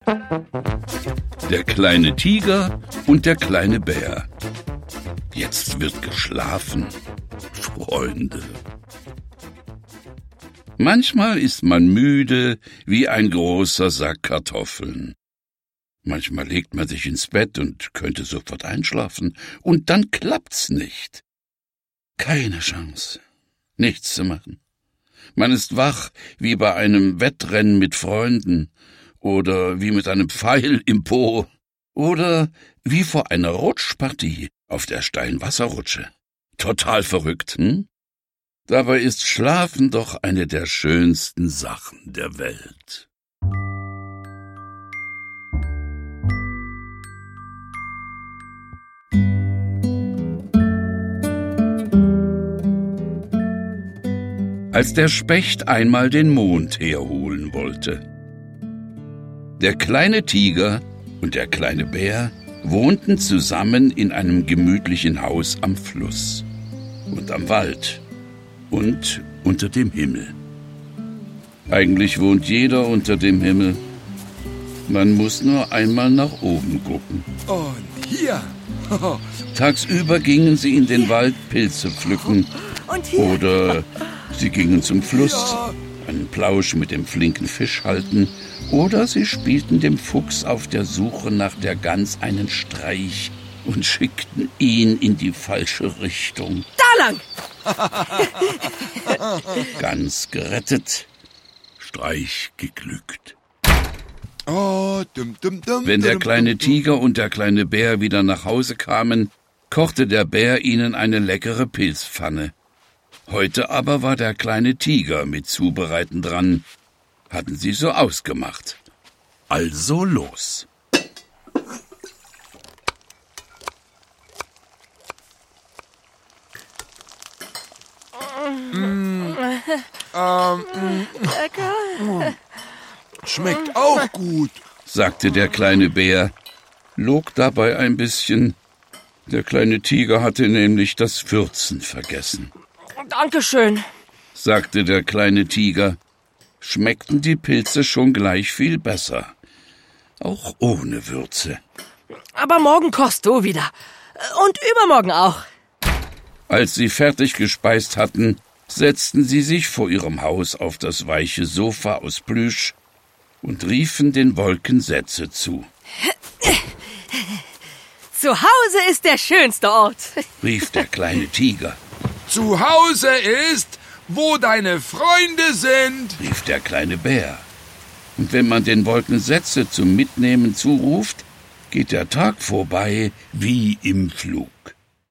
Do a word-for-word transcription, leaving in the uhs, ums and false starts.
Der kleine Tiger und der kleine Bär. Jetzt wird geschlafen, Freunde. Manchmal ist man müde wie ein großer Sack Kartoffeln. Manchmal legt man sich ins Bett und könnte sofort einschlafen, und dann klappt's nicht. Keine Chance, nichts zu machen. Man ist wach wie bei einem Wettrennen mit Freunden oder wie mit einem Pfeil im Po oder wie vor einer Rutschpartie auf der steilen Wasserrutsche. Total verrückt, hm? Dabei ist Schlafen doch eine der schönsten Sachen der Welt. Als der Specht einmal den Mond herholen wollte. Der kleine Tiger und der kleine Bär wohnten zusammen in einem gemütlichen Haus am Fluss und am Wald und unter dem Himmel. Eigentlich wohnt jeder unter dem Himmel. Man muss nur einmal nach oben gucken. Und hier. Tagsüber gingen sie in den Wald Pilze pflücken. Und hier. Oder sie gingen zum Fluss, einen Plausch mit dem flinken Fisch halten. Oder sie spielten dem Fuchs auf der Suche nach der Gans einen Streich und schickten ihn in die falsche Richtung. Da lang! Gans gerettet, Streich geglückt. Oh, dum, dum, dum, Wenn der dum, kleine dum, dum. Tiger und der kleine Bär wieder nach Hause kamen, kochte der Bär ihnen eine leckere Pilzpfanne. Heute aber war der kleine Tiger mit Zubereiten dran. Hatten sie so ausgemacht. Also los. Lecker. Schmeckt auch gut. Sagte der kleine Bär, log dabei ein bisschen. Der kleine Tiger hatte nämlich das Würzen vergessen. Dankeschön. Sagte der kleine Tiger, schmeckten die Pilze schon gleich viel besser. Auch ohne Würze. Aber morgen kochst du wieder. Und übermorgen auch. Als sie fertig gespeist hatten, setzten sie sich vor ihrem Haus auf das weiche Sofa aus Plüsch und riefen den Wolken Sätze zu. Zu Hause ist der schönste Ort, rief der kleine Tiger. Zu Hause ist, wo deine Freunde sind, rief der kleine Bär. Und wenn man den Wolken Sätze zum Mitnehmen zuruft, geht der Tag vorbei wie im Flug.